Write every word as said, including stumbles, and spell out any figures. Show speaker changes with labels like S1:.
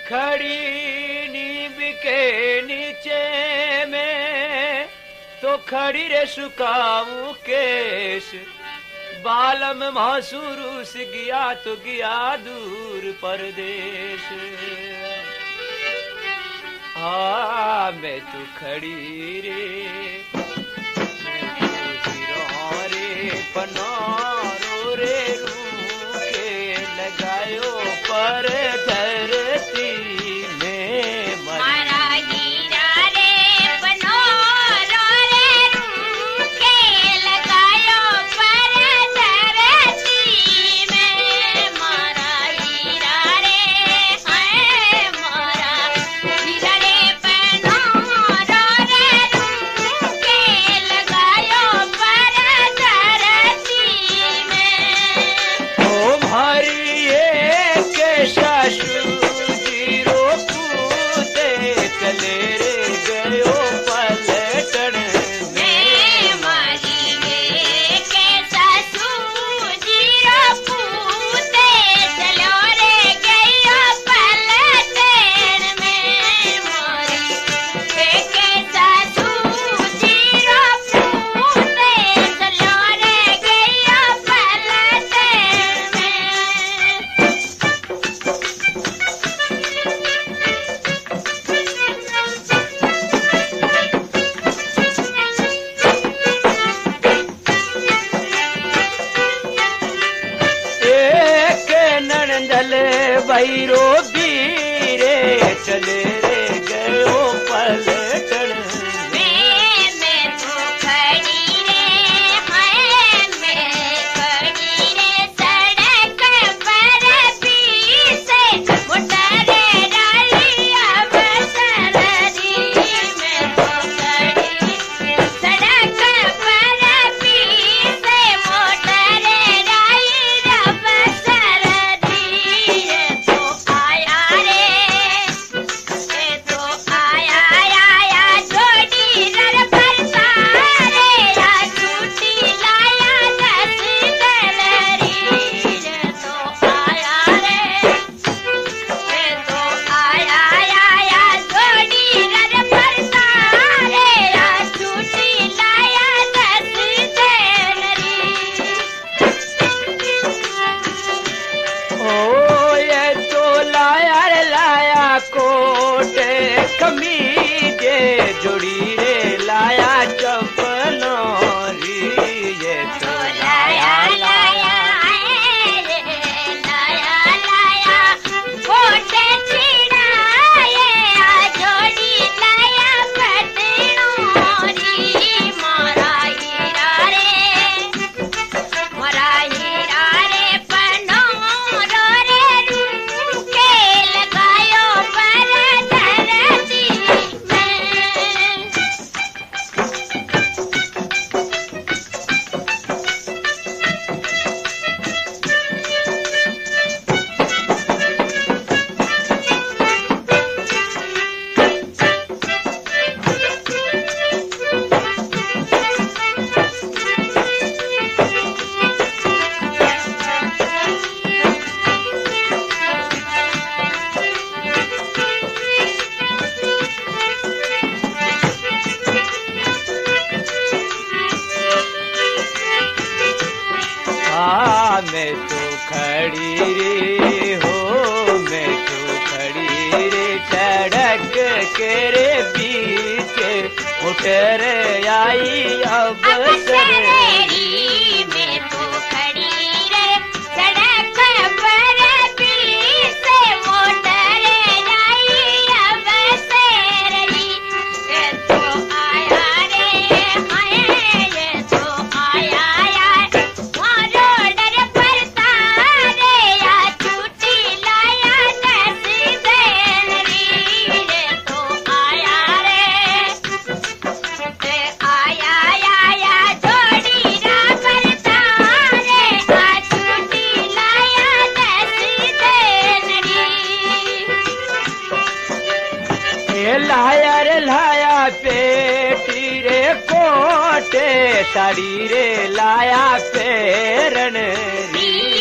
S1: खड़ी नींब के नीचे में तो खड़ी रे सुकाऊ केश, बालम मासूरूस गया तो गया दूर परदेश। हाँ मैं तो खड़ी रे रे पनारो रे रू के लगायो पर धरती में
S2: मारा हीरा रे पनारो रे रू के लगायो पर धरती में। मारा हीरा रे है मारा हीरा रे पनारो रे रू के लगायो पर धरती में।
S1: ओ भारी एक ससुर जी रो पूते चले रे गयो पलटन
S2: मैं मारी गे के सासू जीरो पूते चलो रे गयो पलटन में। मारी गे के सासू जीरो पूते चलो रे गयो पलटन
S1: एक नंदल भैरो बीरे चले रे गयो पलटन
S2: मैं मैं तो खड़ी रे है मैं खड़ी रे सड़क पर पीछे मोटर डाली अब सरदी। मैं तो खड़ी सड़क पर पीछे मोटर डाली अब सरदी। ये तो आया रे ये तो आया आया जोड़ी रर पर तारे या छूटी लाया दस डलरी। ये तो आया रे ये तो आया आया जोड़ी रर पर तारे या छूटी लाया दस डलरी।
S1: ओ ये तो लाया रे लाया कोटे कमीजे जोड़ी रे लाया चपनोरी। ये तो
S2: लाया लाया रे लाया लाया कोटे छिड़ाए आ जोड़ी लाया पटनोरी। मारा हीरा रे मारा हीरा रे पनोरो रे रू के लगायो पर धरती में।
S1: हाँ मैं तो खड़ी रे हो मैं तो खड़ी रे सड़क के रे पीछे मोटर आई अब
S2: अब
S1: सरदी।
S2: सरदी में तो खड़ी रे सड़क पर पीछे मोटर आई अब सरदी। ये तो आया रे हाय ये तो आया यार मारो डर पर तारे या छूटी लाया दस डलरी। ये तो आया रे आया आया जोड़ी रा पर तारे आ छूटी लाया दस डलरी।
S1: ये लाया रे लाया पेटी रे कोटे साड़ी रे लाया पेरन री।